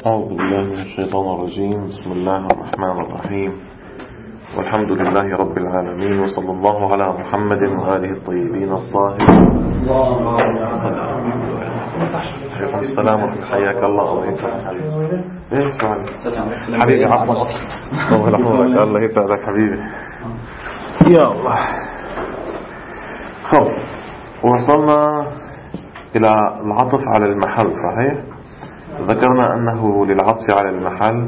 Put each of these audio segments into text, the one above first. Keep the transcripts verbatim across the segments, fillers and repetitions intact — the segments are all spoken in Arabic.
أعوذ بالله من الشيطان الرجيم. بسم الله الرحمن الرحيم، والحمد لله رب العالمين، وصلى الله على محمد وآله الطيبين الطاهرين. عليكم السلام ورحمة الله. حياك الله. الله يسعدك حبيبي. ايه حبيبي عفوا الله يحفظك. الله يسعدك حبيبي. يا الله. خب وصلنا إلى العطف على المحل، صحيح؟ ذكرنا أنه للعطف على المحل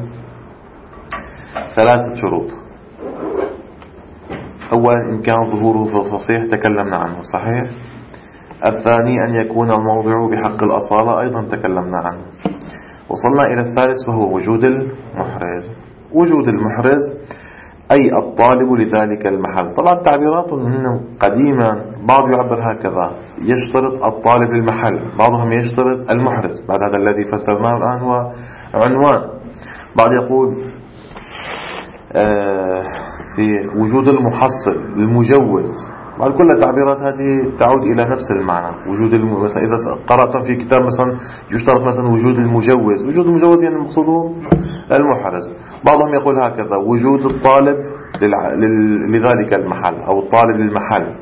ثلاثة شروط. أولا إن كان ظهوره في الفصيح تكلمنا عنه، صحيح؟ الثاني أن يكون الموضع بحق الأصالة، أيضا تكلمنا عنه. وصلنا إلى الثالث وهو وجود المحرز. وجود المحرز أي الطالب لذلك المحل. طبعا التعبيرات منه قديما، بعض يعبر هكذا: يشترط الطالب للمحل، بعضهم يشترط المحرز. بعد هذا الذي فسرناه الآن هو عنوان. بعض يقول في وجود المحصل المجوز. بعد كل التعبيرات هذه تعود إلى نفس المعنى. وجود الم... مثلا إذا قرأت في كتاب مثلا يشترط مثلا وجود المجوز. وجود المجوز يعني مقصوده المحرز. بعضهم يقول هكذا: وجود الطالب للع... لل... لذلك المحل، أو الطالب للمحل.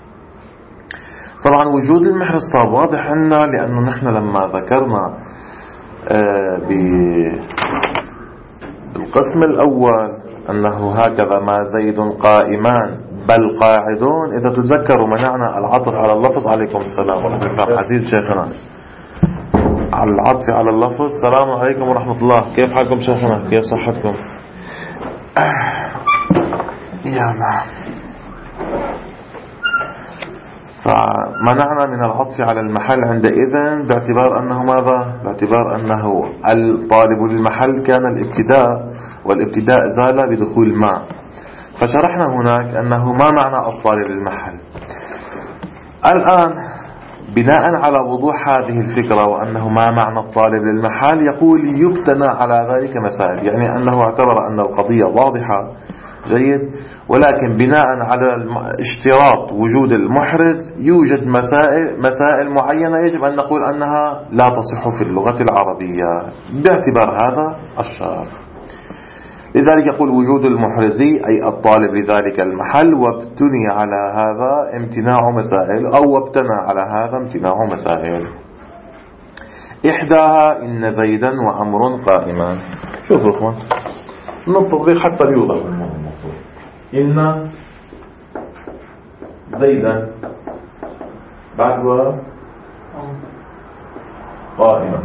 طبعا وجود المحرز صار واضح عنا، لأنه نحن لما ذكرنا آه ب... بالقسم الأول أنه هكذا ما زيد قائمان بل قاعدون، إذا تتذكروا منعنا العطف على اللفظ. عليكم السلام ورحمة الله. عزيز شيخنا، على العطف على اللفظ. السلام عليكم ورحمة الله. كيف حالكم شيخنا؟ كيف صحتكم؟ يا نعم. فمنعنا من العطف على المحل عندئذ باعتبار أنه ماذا؟ باعتبار أنه الطالب للمحل كان الابتداء، والابتداء زال بدخول ما. فشرحنا هناك أنه ما معنى الطالب للمحل. الآن بناء على وضوح هذه الفكرة وأنه ما معنى الطالب للمحل، يقول يبتنى على ذلك مسائل. يعني أنه اعتبر أن القضية واضحة جيد، ولكن بناء على اشتراط وجود المحرز يوجد مسائل مسائل معينة يجب أن نقول أنها لا تصح في اللغة العربية باعتبار هذا الشرط. لذلك يقول وجود المحرزي أي الطالب لذلك المحل، وابتني على هذا امتناع مسائل، أو وابتنى على هذا امتناع مسائل. إحداها إن زيدا وعمر قائمان. شوفوا إخوان من التطبيق حتى ليوضح إن زيدا بعد قائما.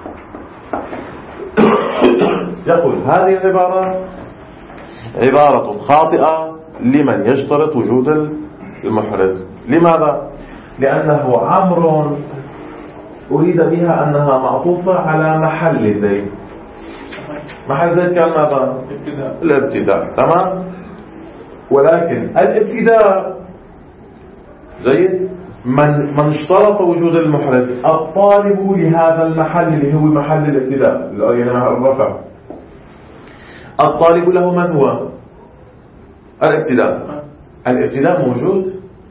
يقول هذه العبارة عبارة خاطئة لمن يشترط وجود المحرز. لماذا؟ لأنه عمر أريد بها أنها معطوفة على محل زيد. محل زيد كان ماذا؟ الابتداء. تمام. ولكن الابتداء جيد من من اشترط وجود المحرز الطالب لهذا المحل اللي هو محل الابتداء، يعني الرفع. الطالب له من هو؟ الابتداء. الابتداء موجود.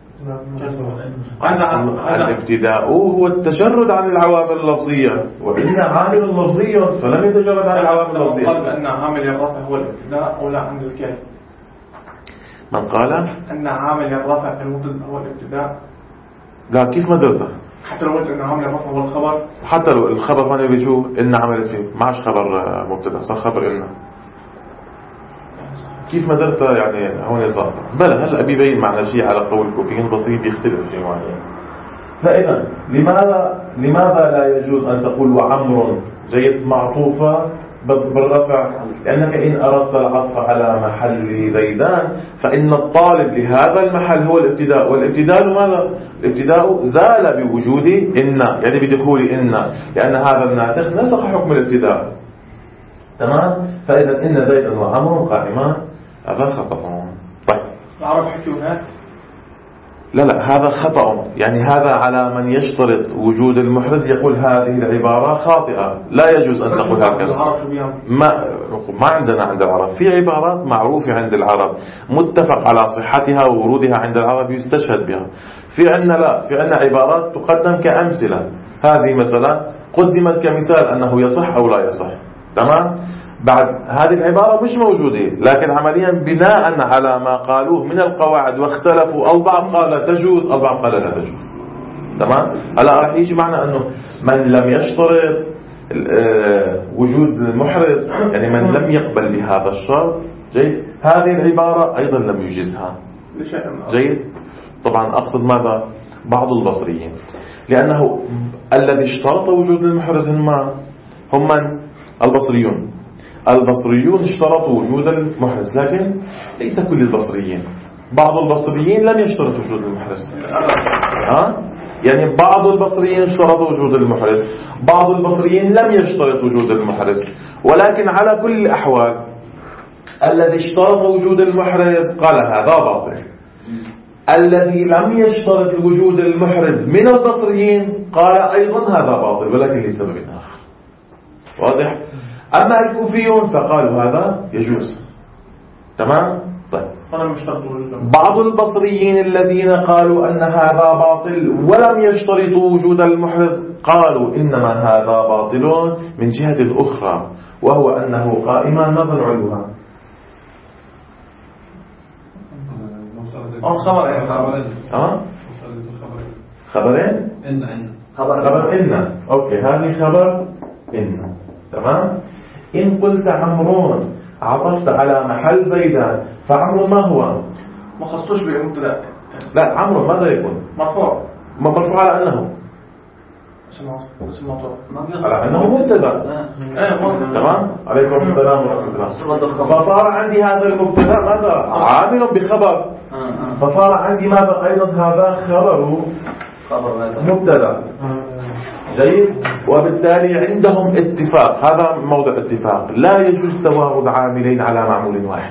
الابتداء هو التجرد عن العوامل اللفظية، وإن عامل اللفظي فلم يتجرد عن العوامل اللفظية. قال بأن عامل الرفع هو الابتداء أو لا عند الكلام؟ من قال أن عامل الرفع في المبتدأ هو الابتداء؟ لا، كيف ما درته؟ حتى لو قلت أن عامل الرفع هو الخبر، حتى لو الخبر هنا بيجو إن عمل فيه معش خبر مبتدأ صار خبر إنه، كيف ما درته يعني هون صار. بلى هلا بيبين معنا شيء على قول الكوفيين بسيط يختلف شيء معين. فإذا لماذا لماذا لا يجوز أن تقول وعمر جيد معطوفة بالرفع؟ لأنك إن أردت العطف على محل زيدان فإن الطالب لهذا المحل هو الابتداء، والابتداء ماذا؟ الابتداء زال بوجود إن، يعني بدخول إن، لأن هذا الناسخ نسخ حكم الابتداء. تمام. فإذا إن زيدا وعمر قائمان هذا خطأ. طيب العرب حكوا هناك؟ لا لا، هذا خطأ. يعني هذا على من يشترط وجود المحرز يقول هذه العبارة خاطئة، لا يجوز أن تقول هكذا. ما ما عندنا عند العرب في عبارات معروفة عند العرب متفق على صحتها وورودها عند العرب يستشهد بها. في عندنا لا، في عندنا عبارات تقدم كأمثلة. هذه مثلا قدمت كمثال أنه يصح أو لا يصح. تمام. بعد هذه العبارة مش موجودة، لكن عمليا بناء على ما قالوه من القواعد واختلفوا، البعض قال تجوز البعض قال لا تجوز. تمام. هلا راح يجي معنا انه من لم يشترط وجود المحرز، يعني من لم يقبل بهذا الشرط، جيد، هذه العبارة ايضا لم يجزها. جيد. طبعا اقصد ماذا؟ بعض البصريين، لانه الذي اشترط وجود المحرز هم هم من؟ البصريون. البصريون اشترطوا وجود المحرز، لكن ليس كل البصريين. بعض البصريين لم يشترط وجود المحرز. ها؟ يعني بعض البصريين اشترطوا وجود المحرز، بعض البصريين لم يشترط وجود المحرز. ولكن على كل الأحوال الذي اشترط وجود المحرز قال هذا باطل، الذي لم يشترط وجود المحرز من البصريين قال أيضا هذا باطل، ولكن لسبب آخر. واضح؟ أما الكوفيون فقالوا هذا يجوز. تمام؟ طيب. بعض البصريين الذين قالوا أن هذا باطل ولم يشترطوا وجود المحرز قالوا إنما هذا باطل من جهة أخرى، وهو أنه قائما ماذا نعلها؟ أو خبرين. أه؟ خبرين؟ إن إن خبر إن. أوكي، هذه خبر إن. تمام. إن قلت عمرو عطفت على محل زيدان، فعمرو ما هو؟ ما خصوش بمبتدا. لا، عمرو ماذا يكون؟ مرفوع. ما مرفوع على أنه اسم مرفوع على أنه مبتدا. تمام. عليكم السلام ورحمة الله. فصار عندي هذا المبتدا ماذا؟ عامل بخبر، فصار عندي ماذا أيضا؟ هذا خبر مبتدا. جيد. وبالتالي عندهم اتفاق، هذا موضع اتفاق، لا يجوز توارد عاملين على معمول واحد.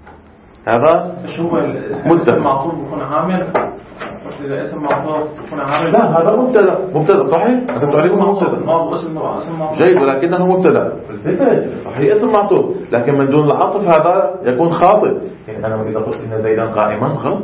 هذا شو هو الاسم معطوف يكون عامل؟ إذا اسم معطوف يكون عامل؟ لا، هذا مبتدا. مبتدا صحيح؟ أنت تعرفه مبتدا. ما هو اسم معطوف. جيد، ولكنه مبتدا. صحيح اسم معطوف، لكن من دون العطف هذا يكون خاطئ. يعني أنا إذا قلت إن زيدا قائما غلط.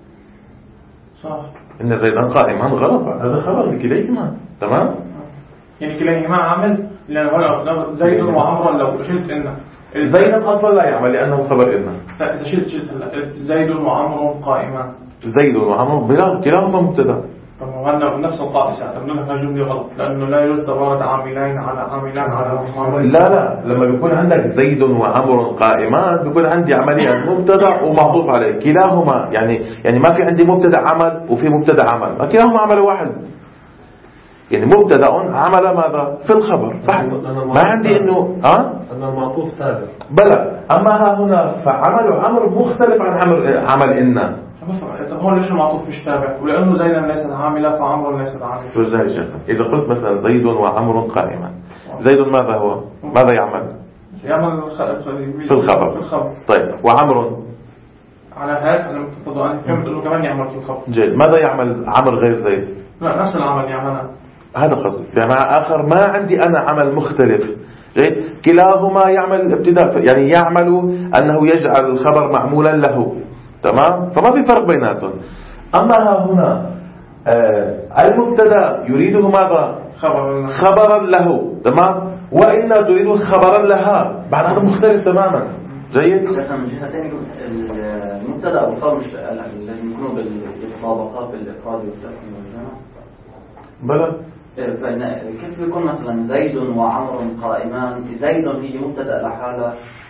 صح. إن زيدا قائما غلط، هذا خبر لكليهما. تمام. يعني كليهما عامل، لأن هو زيد وعمر لو شلت إنه زيد أصلا لا يعمل لأنه خبر إنه. لا، إذا شلت شلت زيد وعمر قائما. زيد وعمر بلا كلاهما مبتدا. طب هذا نفس القاعدة، قلنا لك جملة غلط، لأنه لا يوجد توارد عاملين على عاملان على عاملين. لا لا، لما بيكون عندك زيد وعمر قائمان بيكون عندي عمليا مبتدا ومعطوف عليه كلاهما. يعني يعني ما في عندي مبتدا عمل وفي مبتدا عمل، كلاهما عمل واحد. يعني مبتدا عمل ماذا في الخبر بعد، ما عندي انه اه ان المعطوف تابع. بلى. اما ها هنا فعمل عمر مختلف عن عمل عمل ان. طب هو ليش المعطوف مش تابع؟ ولانه زيدا ليست عامله فعمر ليست عامله. شو زي شيخ؟ اذا قلت مثلا زيد وعمر قائما، زيد ماذا هو؟ ماذا يعمل؟ يعمل في الخبر. طيب، وعمر على هيك انا متفضل انا فهمت انه كمان يعمل في الخبر. جيد. ماذا يعمل عمر غير زيد؟ لا، نفس العمل يعملها. هذا قصدي. بمعنى آخر ما عندي أنا عمل مختلف. جيد. كلاهما يعمل ابتداء، يعني يعمل أنه يجعل الخبر معمولا له. تمام. فما في فرق بيناتهم. أما ها هنا آه المبتدا يريده ماذا؟ خبرا خبرا له. تمام. وإلا تريد خبرا لها، بعد هذا مختلف تماما. جيد. من جهة ثانية المبتدا والخبر مش لازم يكونوا بالمطابقات بالإفراد والتأكيد والجمع. بلى. كيف يكون مثلا زيد وعمر قائمان؟ زيد هي مبتدا لحاله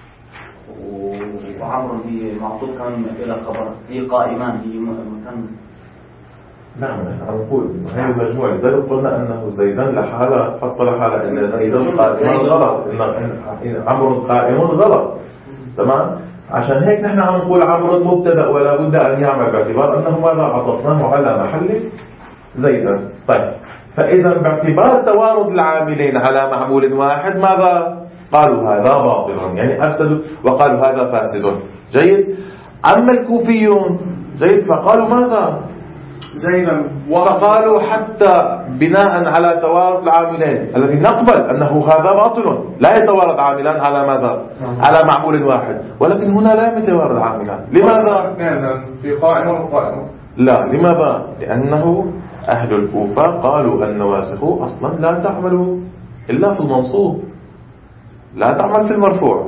وعمر هي معطوف كمان الى خبر، هي قائمان هي مكان. نعم، نحن نقول هي المجموعة. لذلك قلنا أنه زيدا لحالة حط لحالة إن زيدا قائمان غلط، إن عمر قائم غلط. تمام. عشان هيك نحن عم نقول عمر مبتدا ولا بد أن يعمل، باعتبار أنه ماذا عطفناه على محل زيدا. طيب، فإذا باعتبار توارد العاملين على معمول واحد ماذا قالوا؟ هذا باطل، يعني أفسدوا وقالوا هذا فاسد. جيد. أما الكوفيون جيد فقالوا ماذا؟ زيدا. وقالوا حتى بناء على توارد العاملين الذي نقبل أنه هذا باطل، لا يتوارد عاملان على ماذا؟ على معمول واحد. ولكن هنا لا يتوارد عاملان. لماذا؟ في قائم وقائم. لا، لماذا؟ لأنه أهل الكوفة قالوا النواسخ أصلا لا تعمل إلا في المنصوب. لا تعمل في المرفوع.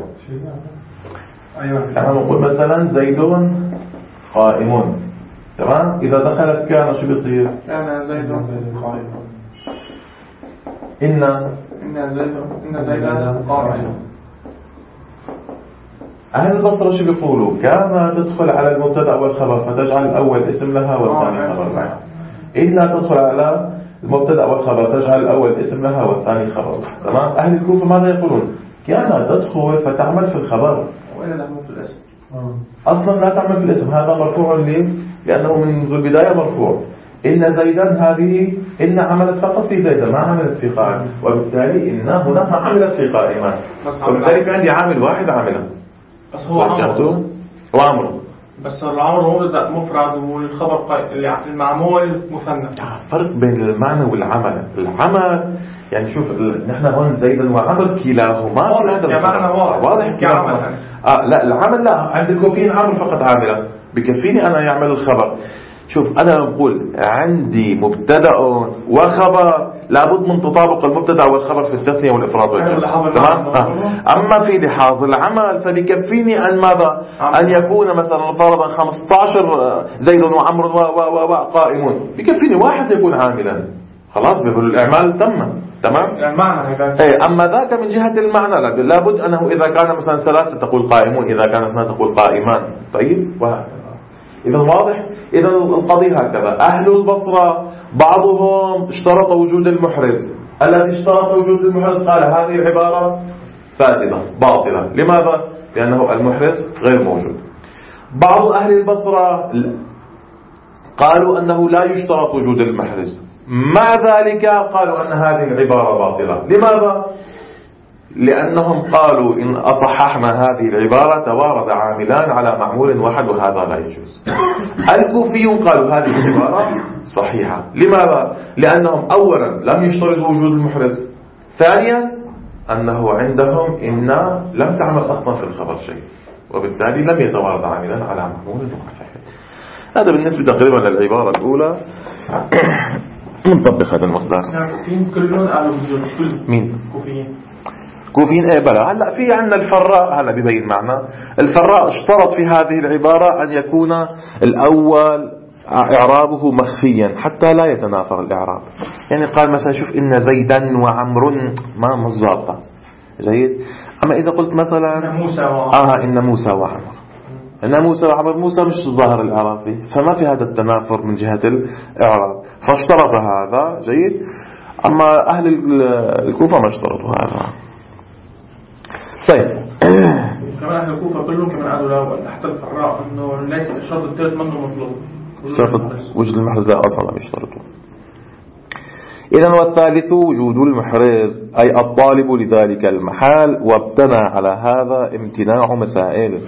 احنا نقول مثلا زيد قائم، تمام؟ إذا دخلت كان شو بيصير؟ كان زيد قائم. إن إن زيد إن زيد قائم. أهل البصرة شو بيقولوا؟ كان تدخل على المبتدأ والخبر فتجعل الأول اسم لها والثاني خبر لها. إن تدخل على المبتدأ والخبر تجعل الأول اسم لها والثاني خبر لها، تمام؟ أهل الكوفة ماذا يقولون؟ كان تدخل فتعمل في الخبر. وين تعمل في الاسم؟ أصلا لا تعمل في الاسم، هذا مرفوع ليه؟ لأنه منذ البداية مرفوع. إن زيدا هذه إن عملت فقط في زيدا ما عملت في قائم، وبالتالي إن هنا ما عملت في قائمة، وبالتالي في عندي عامل واحد عامله بس هو عمرو وعمرو. بس العمر هو مفرد والخبر قائم، المعمول مثنى. فرق بين المعنى والعمل. العمل يعني شوف نحن هون زيدا وعمر كلاهما في هذا المعنى واضح كلاهما. آه لا العمل لا، عند الكوفيين عمل فقط عامله، بكفيني أنا يعمل الخبر. شوف أنا أقول عندي مبتدأ وخبر لابد من تطابق المبتدأ والخبر في التثنية والإفراد والجمع، تمام؟ أما في لحاظ العمل فبكفيني أن ماذا؟ أن يكون مثلا فرضا خمسة عشر زيد وعمر وقائمون، بكفيني واحد يكون عاملا، خلاص بيقول الإعمال تم، تمام؟ المعنى أما ذاك من جهة المعنى لابد أنه إذا كان مثلا ثلاثة تقول قائمون، إذا كان اثنان تقول قائمان، طيب وهكذا. إذا واضح؟ إذا القضية هكذا. أهل البصرة بعضهم اشترط وجود المحرز، الذي اشترط وجود المحرز قال هذه العبارة فاسدة باطلة. لماذا؟ لأنه المحرز غير موجود. بعض أهل البصرة قالوا أنه لا يشترط وجود المحرز، مع ذلك قالوا أن هذه العبارة باطلة. لماذا؟ لأنهم قالوا إن أصححنا هذه العبارة توارد عاملان على معمول واحد وهذا لا يجوز. الكوفيون قالوا هذه العبارة صحيحة. لماذا؟ لأنهم أولا لم يشترطوا وجود المحرز، ثانيا أنه عندهم إن لم تعمل أصلا في الخبر شيء، وبالتالي لم يتوارد عاملان على معمول واحد. هذا بالنسبة تقريبا للعبارة الأولى. نطبق هذا المقدار. كلهم قالوا وجود كل مين؟ كوفيين. كوفيين ايه بلا. هلا في عندنا الفراء، هلا ببين معنا الفراء اشترط في هذه العبارة أن يكون الأول إعرابه مخفيا حتى لا يتنافر الإعراب. يعني قال مثلا شوف إن زيدا وعمر ما مزابطة جيد. أما إذا قلت مثلا موسى وعمر آه إن موسى وعمر، إن موسى وعمر، موسى مش ظاهر الإعراب فيه، فما في هذا التنافر من جهة الإعراب، فاشترط هذا جيد. أما أهل الكوفة ما اشترطوا هذا. طيب كمان أهل الكوفة كلهم كمان قالوا لا، حتى الفراء إنه ليس الشرط الثالث منه مطلوب، شرط وجود المحرز لا أصلا لم يشترطوا. إذن والثالث وجود المحرز أي الطالب لذلك المحال، وابتنى على هذا امتناع مسائل.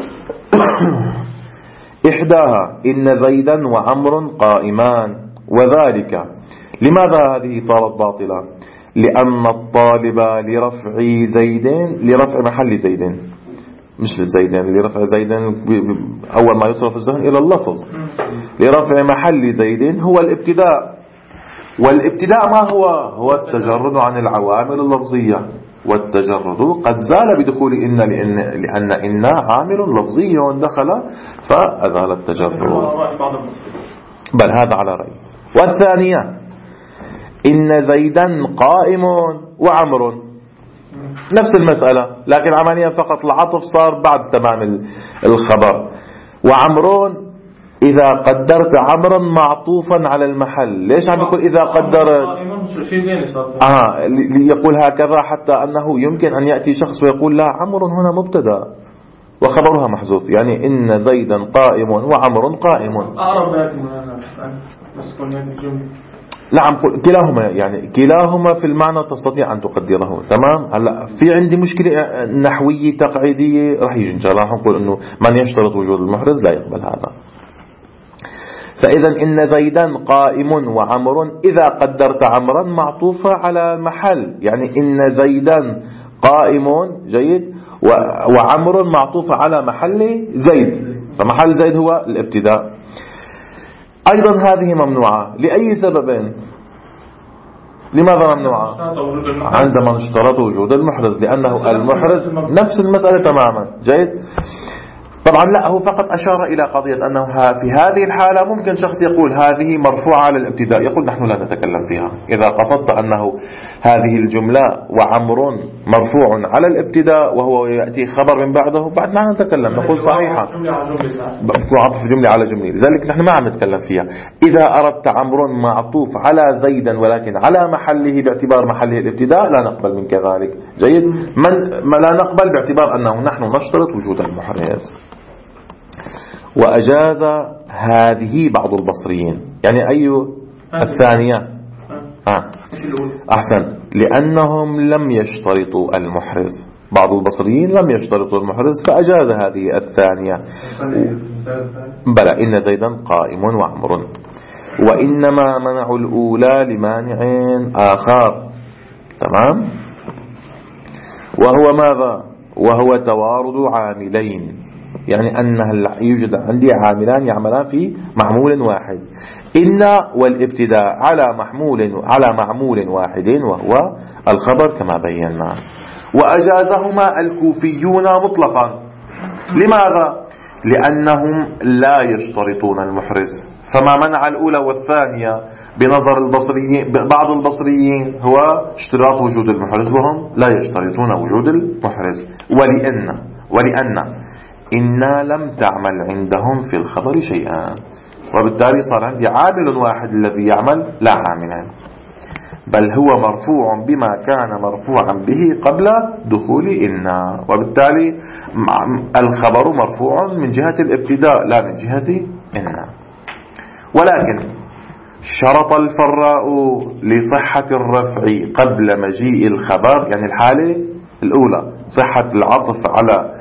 إحداها إن زيدا وعمر قائمان، وذلك لماذا هذه صارت باطلة؟ لأن الطالب لرفع زيدين لرفع محل زيدين، مش لزيدين، لرفع زيدين أول ما يصرف الذهن إلى اللفظ، لرفع محل زيدين هو الابتداء. والابتداء ما هو؟ هو التجرد عن العوامل اللفظية، والتجرد قد زال بدخول إن لأن, لأن إن عامل لفظي دخل فأزال التجرد. بل هذا على رأي. والثانية إن زيدا قائم وعمر، نفس المسألة لكن عمليا فقط العطف صار بعد تمام الخبر. وعمر إذا قدرت عمرا معطوفا على المحل. ليش عم يقول إذا قدرت؟ آه يقول هكذا حتى أنه يمكن أن يأتي شخص ويقول لا عمر هنا مبتدا وخبرها محذوف، يعني إن زيدا قائم وعمر قائم. أعرف بس نعم كلاهما، يعني كلاهما في المعنى تستطيع أن تقدره، تمام. هلا في عندي مشكلة نحوية تقعيدية راح يجي إن شاء الله، نقول إنه من يشترط وجود المحرز لا يقبل هذا. فإذا إن زيدا قائم وعمر إذا قدرت عمرا معطوفة على محل، يعني إن زيدا قائم جيد وعمر معطوفة على محل زيد، فمحل زيد هو الابتداء. أيضا هذه ممنوعة لأي سبب؟ لماذا ممنوعة؟ عندما نشترط وجود المحرز، لأنه المحرز نفس المسألة تماما. جيد. طبعا لا، هو فقط أشار إلى قضية أنه في هذه الحالة ممكن شخص يقول هذه مرفوعة على الابتداء، يقول نحن لا نتكلم فيها. إذا قصدت أنه هذه الجملة وعمر مرفوع على الابتداء وهو يأتي خبر من بعده، بعد ما نتكلم نقول صحيحة، عطف جملة على جملة، لذلك نحن ما عم نتكلم فيها. إذا أردت عمر معطوف على زيدا ولكن على محله باعتبار محله الابتداء، لا نقبل من كذلك. جيد. من ما لا نقبل باعتبار أنه نحن نشترط وجود المحرز. وأجاز هذه بعض البصريين، يعني أي الثانية آه. أحسن، لأنهم لم يشترطوا المحرز. بعض البصريين لم يشترطوا المحرز فأجاز هذه الثانية. بلى إن زيدا قائم وعمر، وإنما منعوا الأولى لمانع آخر. تمام. وهو ماذا؟ وهو توارد عاملين، يعني أن يوجد عندي عاملان يعملان في معمول واحد. إن والابتداء على محمول على معمول واحد وهو الخبر كما بينا. وأجازهما الكوفيون مطلقا. لماذا؟ لأنهم لا يشترطون المحرز، فما منع الأولى والثانية بنظر البصريين بعض البصريين هو اشتراط وجود المحرز، وهم لا يشترطون وجود المحرز. ولأن ولأن إنا لم تعمل عندهم في الخبر شيئا، وبالتالي صار عندي عامل واحد الذي يعمل لا عاملان، بل هو مرفوع بما كان مرفوعا به قبل دخول إنا، وبالتالي الخبر مرفوع من جهة الابتداء لا من جهة إنا. ولكن شرط الفراء لصحة الرفع قبل مجيء الخبر، يعني الحالة الأولى صحة العطف على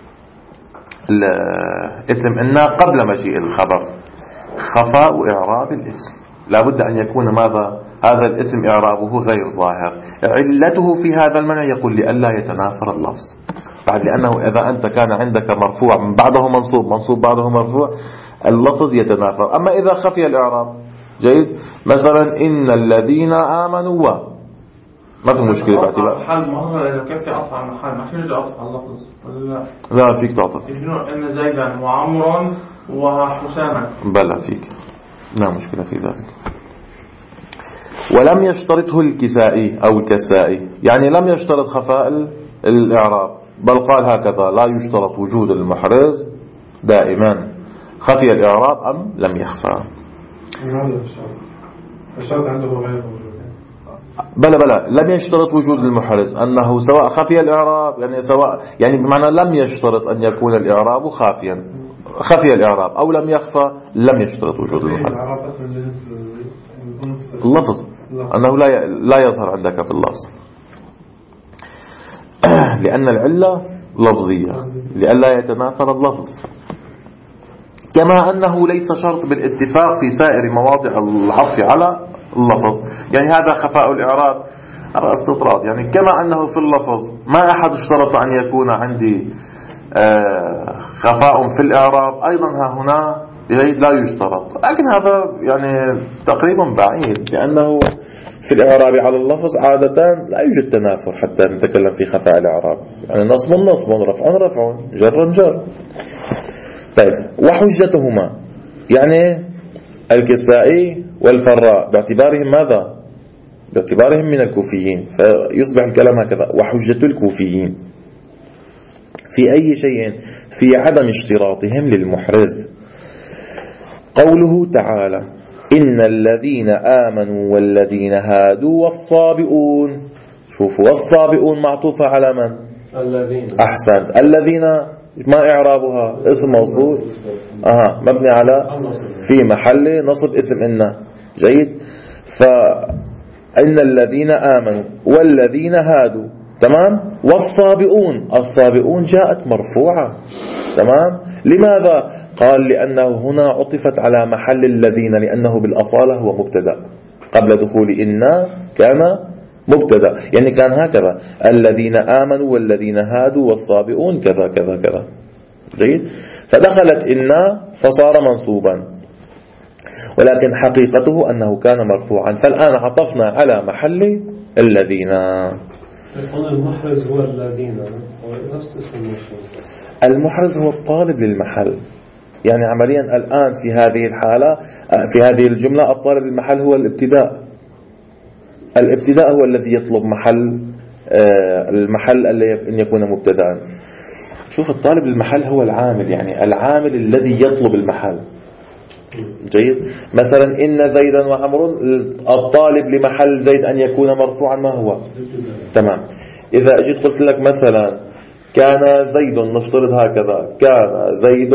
الاسم إن قبل مجيء الخبر، خفاء إعراب الاسم. لا بد أن يكون ماذا؟ هذا الاسم إعرابه غير ظاهر. علته في هذا المنع يقول لئلا يتنافر اللفظ، بعد لأنه إذا أنت كان عندك مرفوع من بعده منصوب منصوب بعده مرفوع اللفظ يتنافر. أما إذا خفي الإعراب، جيد، مثلا إن الذين آمنوا و ما في مشكلة باعتبار محل مهضر. إذا كيف تعطف على المحل ما فيش تعطف على اللفظ ولا لا؟ فيك تعطف إن زيدا وعمر وحساما، بلى فيك، لا مشكلة في ذلك. ولم يشترطه الكسائي أو الكسائي، يعني لم يشترط خفاء الإعراب، بل قال هكذا: لا يشترط وجود المحرز دائما، خفي الإعراب أم لم يخفى. الشرط عنده غير موجود. بلى بلى لم يشترط وجود المحرز، أنه سواء خفي الإعراب، يعني سواء يعني بمعنى لم يشترط أن يكون الإعراب خافيا، خفي الإعراب أو لم يخفى، لم يشترط وجود المحرز. اللفظ أنه لا لا يظهر عندك في اللفظ لأن العلة لفظية، لئلا يتنافر اللفظ. كما أنه ليس شرط بالاتفاق في سائر مواضع العطف على اللفظ، يعني هذا خفاء الإعراب على استطراد، يعني كما أنه في اللفظ ما أحد اشترط أن يكون عندي خفاء في الإعراب، أيضا ها هنا لا يشترط. لكن هذا يعني تقريبا بعيد، لأنه في الإعراب على اللفظ عادة لا يوجد تنافر حتى نتكلم في خفاء الإعراب، يعني نصب نصب رفع رفع جر جر. طيب، وحجتهما يعني الكسائي والفراء باعتبارهم ماذا؟ باعتبارهم من الكوفيين، فيصبح الكلام هكذا: وحجة الكوفيين في أي شيء في عدم اشتراطهم للمحرز قوله تعالى: إن الذين آمنوا والذين هادوا والصابئون. شوفوا، والصابئون معطوفة على من؟ الذين. أحسنت. الذين ما إعرابها؟ اسم موصول أها مبني على في محل نصب اسم إن. جيد. فإن الذين آمنوا والذين هادوا، تمام. والصابئون، الصابئون جاءت مرفوعة، تمام. لماذا؟ قال لأنه هنا عطفت على محل الذين، لأنه بالأصالة هو مبتدأ، قبل دخول إنا كان مبتدأ، يعني كان هكذا: الذين آمنوا والذين هادوا والصابئون كذا كذا كذا. جيد. فدخلت إنا فصار منصوبا، ولكن حقيقته أنه كان مرفوعا. فالآن عطفنا على محل الذين. المحرز هو الذين، هو نفس اسم المحرز. المحرز هو الطالب للمحل. يعني عمليا الآن في هذه الحالة في هذه الجملة الطالب للمحل هو الابتداء. الابتداء هو الذي يطلب محل المحل أن يكون مبتدأ. شوف الطالب للمحل هو العامل، يعني العامل الذي يطلب المحل. جيد. مثلا إن زيدا وعمر، الطالب لمحل زيد أن يكون مرفوعا ما هو؟ تمام. إذا جيت قلت لك مثلا كان زيد، نفترض هكذا، كان زيد،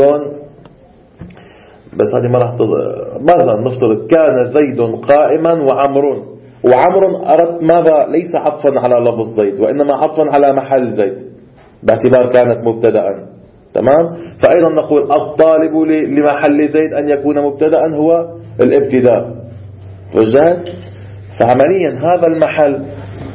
بس هذه ما راح تض... مثلا نفترض كان زيد قائما وعمر، وعمر أردت ماذا؟ ليس عطفا على لفظ زيد، وإنما عطفا على محل زيد باعتبار كانت مبتدأ. تمام. فأيضا نقول الطالب لمحل زيد أن يكون مبتدأ هو الابتداء. وجهت. فعمليا هذا المحل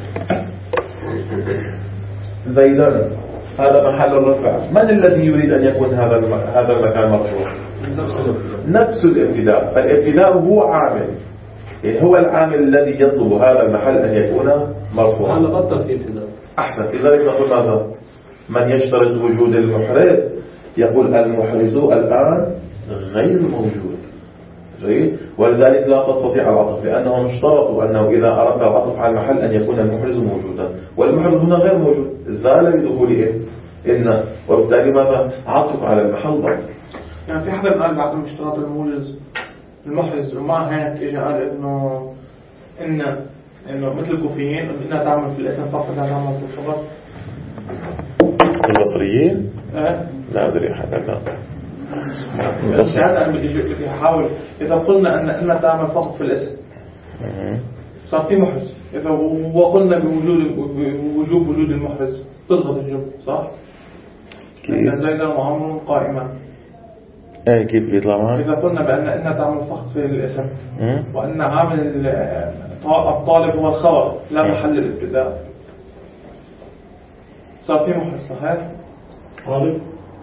زيدا هذا محل الرفع. من الذي يريد أن يكون هذا هذا المكان مرفوع؟ نفس الابتداء. فالابتداء هو عامل، يعني هو العامل الذي يطلب هذا المحل أن يكون مرفوعا. هذا قد في ابتداء. أحسن. لذلك نقول ماذا؟ من يشترط وجود المحرز يقول المحرز الآن غير موجود. جيد. ولذلك لا تستطيع العطف، لأنهم اشترطوا أنه إذا أردت العطف على المحل أن يكون المحرز موجودا، والمحرز هنا غير موجود، زال بدخول إيه؟ إن، وبالتالي ماذا؟ عطف على المحل ضرب. يعني في حدا قال بعد اشتراط الموجز المحرز، ومع هيك إجا قال إنه إن إنه مثل الكوفيين إنها تعمل في الاسم فقط لا تعمل في الخبر. المصريين؟ أه؟ لا أدري حدا. لا. بس هذا بدي يحاول إذا قلنا أن إنها تعمل فقط في الاسم صار في محرز، إذا وقلنا بوجود بوجوب وجود المحرز تضغط الجملة صح؟ كيف؟ زيدا وعمر قائما. ايه كيف بيطلع معك؟ إذا قلنا بأن إنها تعمل فقط في الاسم وأن عامل الطالب هو الخبر لا محل الابتداء صار في محرز صحيح؟ طالب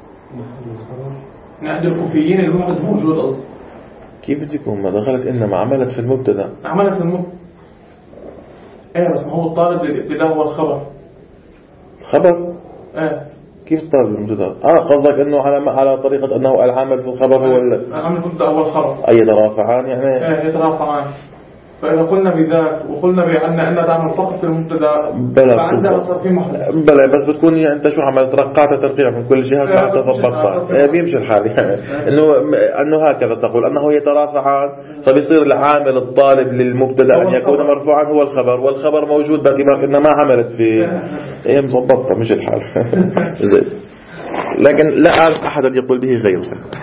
عند الكوفيين المحرز موجود أصلا. كيف بدي يكون؟ ما دخلت إنما عملت في المبتدا. عملت في المبتدا. ايه بس ما هو الطالب الابتداء هو الخبر. خبر؟ ايه كيف الطالب المبتدا؟ اه قصدك انه على على طريقة انه العامل في الخبر هو العامل في المبتدا هو الخبر. اي يترافعان يعني؟ ايه يترافعان. فإذا قلنا بذاك وقلنا بأن أن تعمل فقط في المبتدا بلا صار في محل. بلا بس بتكون يعني أنت شو عملت رقعت ترقيع من كل جهة حتى ضبطتها. بيمشي الحال يعني إنه إنه هكذا تقول أنه يترافعان، فبيصير العامل الطالب للمبتدا أن يكون مرفوعا هو الخبر، والخبر موجود باعتبار إنه ما عملت في هي مضبطة مش الحال. زين. لكن لا أعرف أحدا يقول به غيره.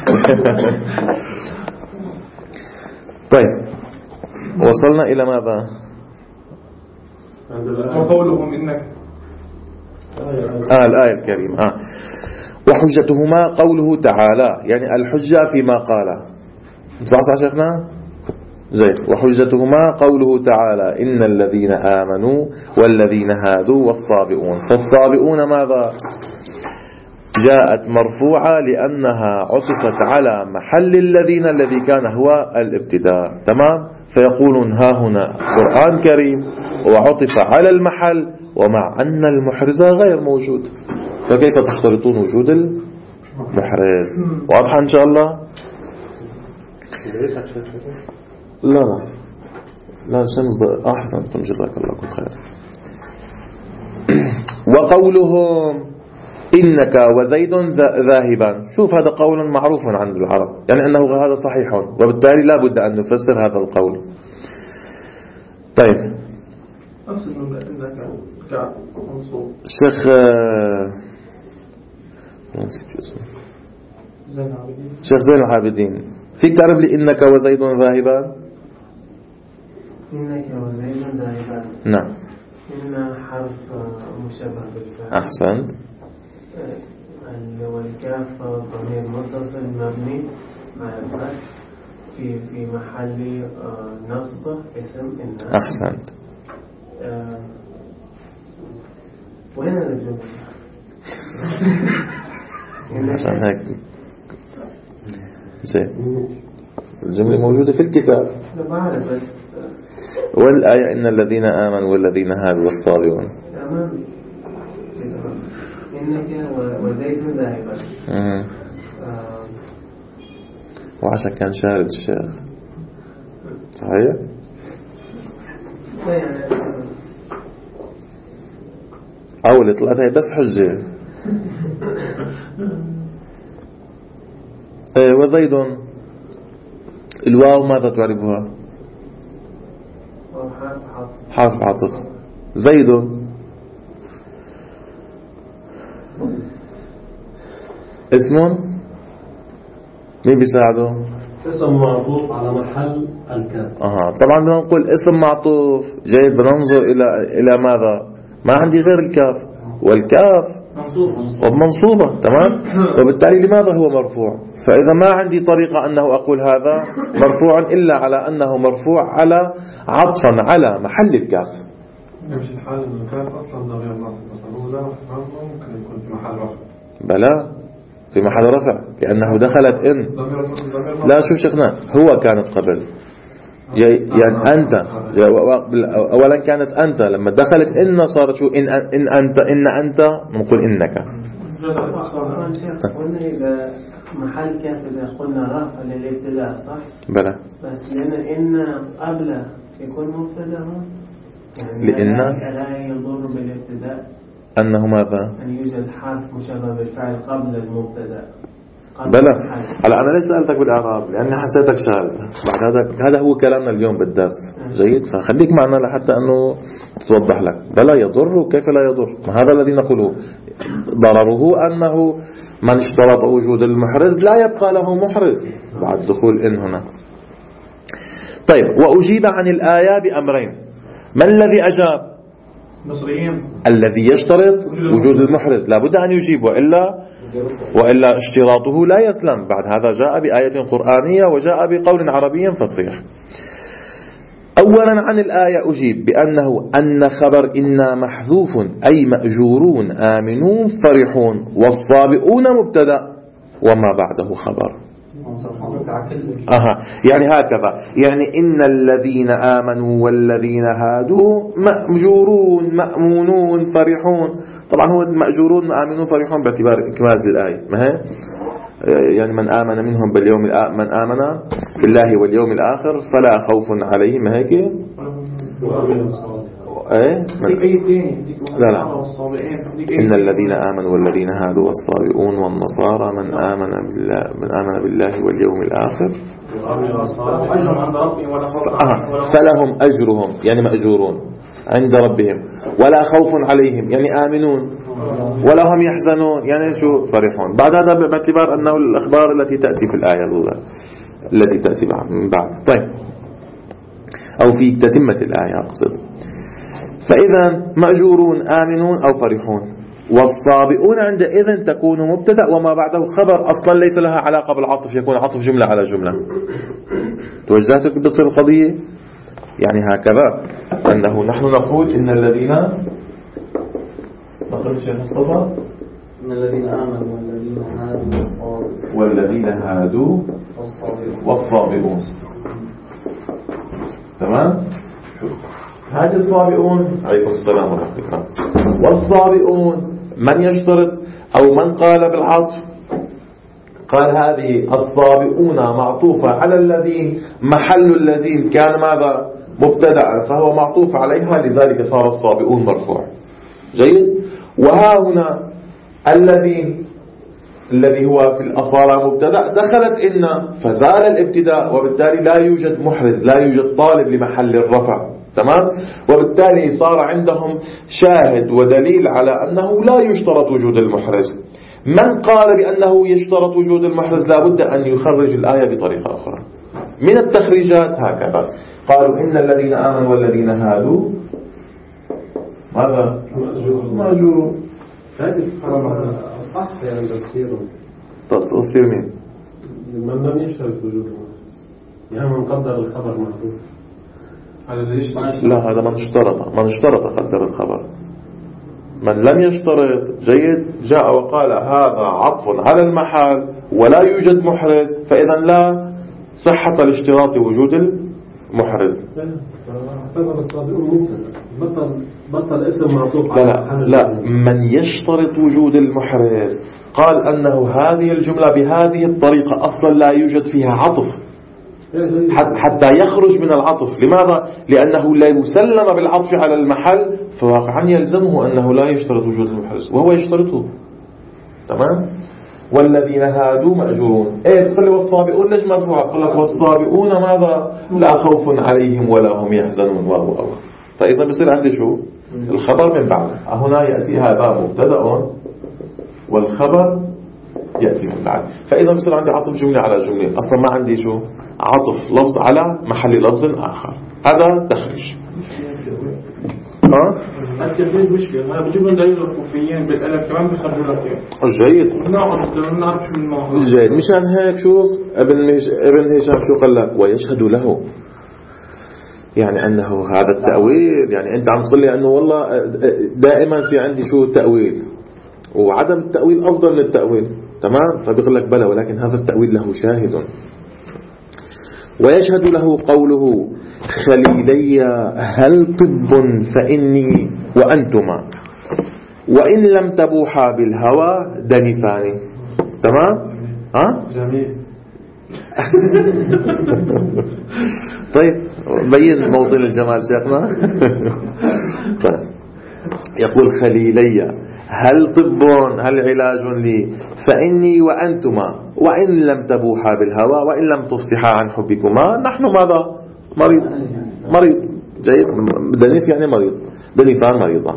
طيب وصلنا إلى ماذا؟ وقولهم إنك آه الآية الكريمة. آه. وحجتهما قوله تعالى، يعني الحجة فيما قال. صح صح شيخنا؟ زين. وحجتهما قوله تعالى إن الذين آمنوا والذين هادوا والصابئون. فالصابئون ماذا؟ جاءت مرفوعة لأنها عطفت على محل الذين الذي كان هو الابتداء. تمام. فيقولون ها هنا قرآن كريم وعطف على المحل ومع أن المحرز غير موجود، فكيف تختلطون وجود المحرز؟ واضحة إن شاء الله؟ لا لا لا شمس أحسنتم جزاك الله كل خير. وقولهم إنك وزيد ذاهبان، شوف هذا قول معروف عند العرب، يعني أنه هذا صحيح، وبالتالي لا بد أن نفسر هذا القول. طيب الشيخ شيخ زين العابدين، فيك تعرف لي إنك وزيد ذاهبان؟ إنك وزيد ذاهبان. نعم. إن حرف مشابه بالفعل. أحسنت. والكاف ضمير متصل مبني مع الفتح في في محل نصب اسم الناس. أحسنت. أه وين الجملة؟ عشان هيك زين. الجملة موجودة في الكتاب. أنا بعرف بس والآية إن الذين آمنوا والذين هادوا والصابئون أمامي إنك وزيد ذاهبا. آه. وعشان كان شارد الشيخ صحيح؟ أو اللي طلعت هي بس حجة. إيه وزيد الواو ماذا تعرفها؟ حرف عطف. زيد اسم مين بيساعده؟ اسم معطوف على محل الكاف. اها طبعا بدنا نقول اسم معطوف جيد. بننظر الى الى ماذا؟ ما عندي غير الكاف والكاف ومنصوبة تمام. وبالتالي لماذا هو مرفوع؟ فإذا ما عندي طريقة أنه أقول هذا مرفوع إلا على أنه مرفوع على عطفا على محل الكاف. يمشي الحال إنه الكاف أصلا ضمير نصب مثلا لا ممكن يكون في محل رفع. بلا في محل رفع لأنه دخلت إن. لا شوف شيخنا هو كانت قبل يعني أنت أولا كانت أنت لما دخلت إن صارت شو إن إن أنت إن أنت نقول إنك. قلنا إذا محل كاف إذا قلنا رفع للابتداء صح؟ بلى بس لأن إن قبل يكون مبتدأ يعني لأن لا يضر بالابتداء أنه ماذا؟ أن يوجد حرف مشابه بالفعل قبل المبتدأ. بلى هلا أنا ليش سألتك بالإعراب؟ لأني حسيتك شارد. بعد هذا هذا هو كلامنا اليوم بالدرس جيد. فخليك معنا لحتى أنه توضح لك. بلى يضر كيف لا يضر؟ ما هذا الذي نقوله. ضرره أنه من اشترط وجود المحرز لا يبقى له محرز بعد دخول إن هنا. طيب وأجيب عن الآية بأمرين. من الذي أجاب؟ مصريين. الذي يشترط وجود المحرز لابد أن يجيب وإلا وإلا اشتراطه لا يسلم. بعد هذا جاء بآية قرآنية وجاء بقول عربي فصيح. أولا عن الآية أجيب بأنه أن خبر إنا محذوف أي مأجورون آمنون فرحون والصابئون مبتدأ وما بعده خبر. أها يعني هكذا يعني إن الذين آمنوا والذين هادوا مأجورون مأمونون فرحون. طبعا هو مأجورون آمنون فرحون باعتبار إكمال الآية ما هي يعني من آمن منهم باليوم من آمن بالله واليوم الآخر فلا خوف عليهم ما هيك ايه لا لا إن الذين آمنوا والذين هادوا والصابئون والنصارى من آمن بالله من آمن بالله واليوم الآخر فلهم أجرهم يعني مأجورون عند ربهم ولا خوف عليهم يعني آمنون ولا هم يحزنون يعني شو فرحون. بعد هذا باعتبار أنه الأخبار التي تأتي في الآية التي تأتي من بعد. طيب أو في تتمة الآية أقصد. فإذا مأجورون آمنون أو فرحون والصابئون عندئذ تكون مبتدأ وما بعده خبر أصلا ليس لها علاقة بالعطف يكون عطف جملة على جملة. توجهتك بتصير القضية يعني هكذا أنه نحن نقول إن الذين نقول شيخ مصطفى إن الذين آمنوا والذين هادوا والذين هادوا والصابئون تمام. هذه الصابئون عليكم السلام ورحمة الله. والصابئون من يشترط أو من قال بالعطف قال هذه الصابئون معطوفة على الذين محل الذين كان ماذا مبتدأ فهو معطوف عليها لذلك صار الصابئون مرفوع جيد. وها هنا الذين الذي هو في الأصالة مبتدأ دخلت إن فزال الابتداء وبالتالي لا يوجد محرز لا يوجد طالب لمحل الرفع تمام. وبالتالي صار عندهم شاهد ودليل على أنه لا يشترط وجود المحرز. من قال بأنه يشترط وجود المحرز لابد أن يخرج الآية بطريقة أخرى. من التخريجات هكذا قالوا إن الذين آمنوا والذين هادوا ماذا مأجورون. صح يعني تفسيره تفسير مين؟ من لم يشترط وجود المحرز يعني من قدر الخبر محذوف. لا هذا من اشترط من اشترط قدر الخبر. من لم يشترط جيد جاء وقال هذا عطف على المحل ولا يوجد محرز فإذا لا صحة الاشتراط وجود المحرز. اعتبر السابقون مبتدا بطل بطل اسم معطوف لا على لا لا من يشترط وجود المحرز قال أنه هذه الجملة بهذه الطريقة أصلا لا يوجد فيها عطف حتى يخرج من العطف. لماذا؟ لأنه لا يسلم بالعطف على المحل، فواقعا يلزمه أنه لا يشترط وجود المحرز وهو يشترطه. تمام. والذين هادوا مأجورون. ايه تقول لي والصابئون ليش مرفوعة؟ أقول لك والصابئون ماذا؟ لا خوف عليهم ولا هم يحزنون واو واو. فإذا بصير عندي شو الخبر من بعد. هنا يأتي هذا مبتدأ والخبر يأتي من بعد. فإذا بصير عندي عطف جملة على جملة، أصلا ما عندي شو عطف لفظ على محل لفظ آخر. هذا تخرج. ها؟ التفريج مشكلة. أنا بجيب من دليل الكوفيين بالألف كمان بيخرجوا لك إياه. جيد. نعرف نعرف شو الموضوع. جيد. مشان هيك شوف ابن مش... ابن هشام شو قال لك؟ ويشهد له. يعني أنه هذا التأويل، يعني أنت عم تقول لي أنه والله دائما في عندي شو التأويل وعدم التأويل أفضل من التأويل. تمام. فبيقول لك بلى، ولكن هذا التأويل له شاهد. ويشهد له قوله خليلي هل طب فإني وأنتما وإن لم تبوحا بالهوى دنفاني. تمام. ها جميل. طيب بين موطن الجمال شيخنا. طيب يقول خليلي هل طب هل علاج لي فإني وأنتما وإن لم تبوحا بالهوى وإن لم تفصحا عن حبكما نحن ماذا مريض مريض. جيد. دنيف يعني مريض، دنيفان مريضا.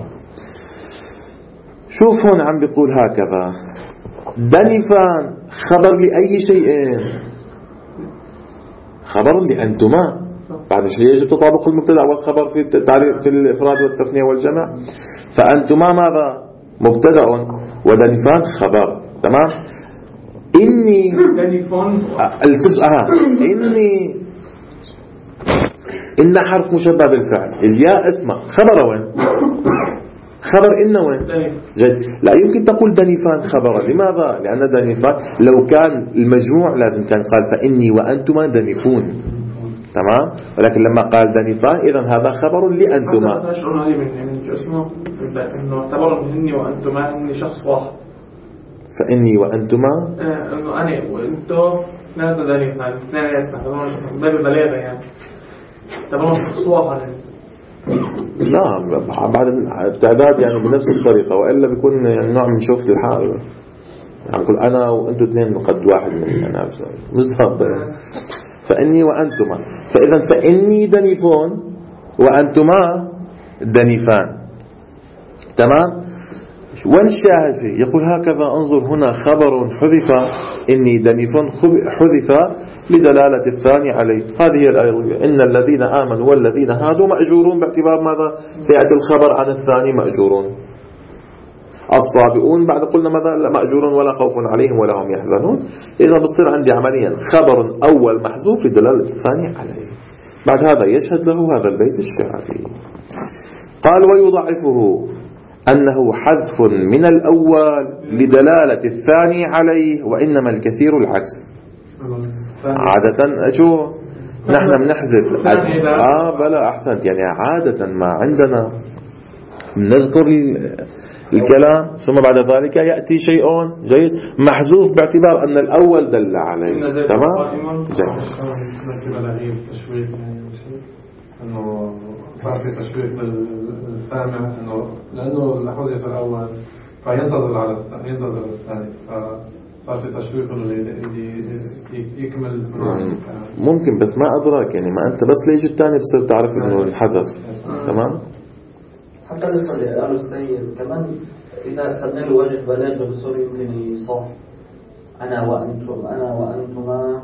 شوف هون عم بيقول هكذا دنيفان خبر لأي شيء؟ خبر لأنتما. بعد شيء يجب تطابق المبتدأ والخبر في التعريف في الإفراد والتثنية والجمع. فأنتما ماذا مبتدأ ودنيفان خبر. تمام. إني دنيفان التسعة إني إن حرف مشبه بالفعل، الياء اسمه خبر وين؟ خبر إن وين؟ جيد. لا يمكن تقول دنيفان خبرا. لماذا؟ لأن دنيفان لو كان المجموع لازم كان قال فإني وأنتما دنيفون. تمام. ولكن لما قال دنيفان إذن هذا خبر لأنتما. أشعر هذه من من اسمه إنه اعتبر إني وأنتما إني شخص واحد. فإني وأنتما إنه أنا وأنتو هذا دنيفان اثنين باب بليغة يعني اعتبر شخص واحد. لا بعد التعداد يعني بنفس الطريقة، وإلا بيكون يعني نوع من شوفة الحال. يعني أقول أنا وأنتوا اثنين قد واحد مني أنا بالضبط. فإني وأنتما. فإذا فإني دنيفون وأنتما دنيفان. تمام. وين الشاهد فيه؟ يقول هكذا انظر هنا خبر حذف إني دنيفون حذف لدلالة الثاني عليه. هذه الآية إن الذين آمنوا والذين هادوا مأجورون باعتبار ماذا؟ سيأتي الخبر عن الثاني مأجورون. الصابئون بعد قلنا ماذا؟ مأجورون ولا خوف عليهم ولا هم يحزنون. إذا بصير عندي عمليا خبر أول محذوف لدلالة الثاني عليه. بعد هذا يشهد له هذا البيت الشعري. قال ويضعفه أنه حذف من الأول لدلالة الثاني عليه، وإنما الكثير العكس. عادة شو نحن بنحذف آه بلا أحسنت. يعني عادة ما عندنا نذكر الكلام ثم بعد ذلك يأتي شيء جيد محذوف باعتبار أن الأول دل عليه. تمام. جيد. أنه صار في تشويق للسامع أنه لأنه حذف الأول فينتظر على الثاني ينتظر الثاني فصار في تشويق اللي يكمل. ممكن بس ما أدراك يعني ما أنت بس ليش الثاني بصير تعرف إنه الحذف. تمام. حتى لسه قالوا السيد كمان إذا أخذنا له وجه بلاغ بصورة يمكن يصح أنا وأنتم أنا وأنتما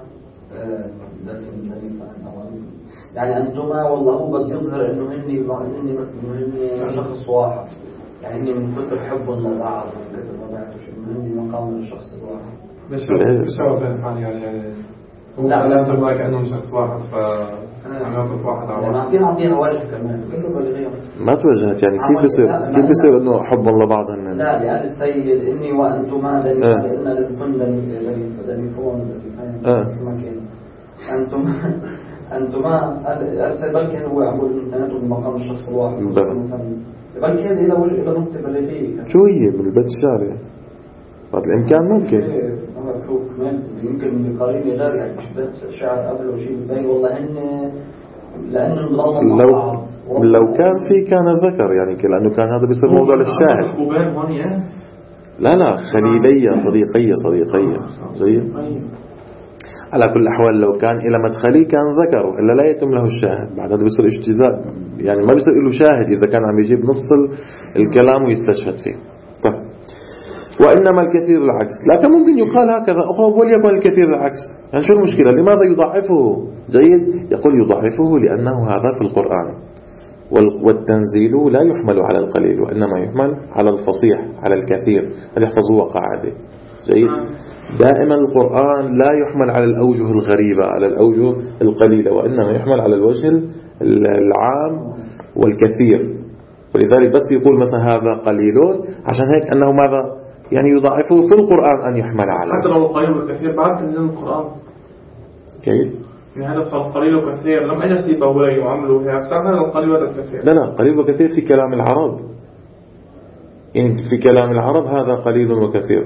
يعني أنتما والله هو بده يظهر إنه هني إني هني شخص واحد، يعني إني من كتر حبهم لبعض من كتر ما بعرف إنه هني مقام الشخص الواحد. ليش ليش هو فين حالي يعني هو لا أنتم كأنهم شخص واحد ف عم يعطف واحد على واحد. ما في نعطيها وجه كمان ما توجهت يعني كيف بصير كيف بصير إنه حبهم لبعض هن. لا لأن السيد إني وأنتما لأن لازم كن دنيفون دنيفون ما كان أنتم أنتما أرسل بلكي هو أقول أنتم بمقام الشخص الواحد بلكي هذه إلى وجه إلى نقطة بلدية شو هي من البيت الشعري بعد الإمكان ممكن شوف يمكن بقريب غير يعني مش بيت شعر قبل وشيء باين والله إن لأنه لو لو كان في كان ذكر يعني لأنه كان هذا بيصير موضوع للشاهد لا لا خليلية صديقية صديقية زين على كل الأحوال لو كان إلى مدخلي كان ذكر إلا لا يتم له الشاهد بعد هذا بيصير اجتزاء يعني ما بيصير له شاهد إذا كان عم يجيب نص الكلام ويستشهد فيه. طيب وإنما الكثير العكس لكن ممكن يقال هكذا أخوة وليكن الكثير العكس يعني شو المشكلة لماذا يضعفه جيد يقول يضعفه لأنه هذا في القرآن والتنزيل لا يحمل على القليل وإنما يحمل على الفصيح على الكثير هذا يحفظوه قاعدة جيد دائما القرآن لا يحمل على الأوجه الغريبة على الأوجه القليلة وإنما يحمل على الوجه العام والكثير ولذلك بس يقول مثلا هذا قليل عشان هيك أنه ماذا يعني يضعفه في القرآن أن يحمل على حتى لو القليل والكثير بعد تنزيل القرآن كيف يعني هذا القليل والكثير لم أجلس يبولي وعملوا هيك صار هذا القليل والكثير لا لا قليل وكثير في كلام العرب يعني في كلام العرب هذا قليل وكثير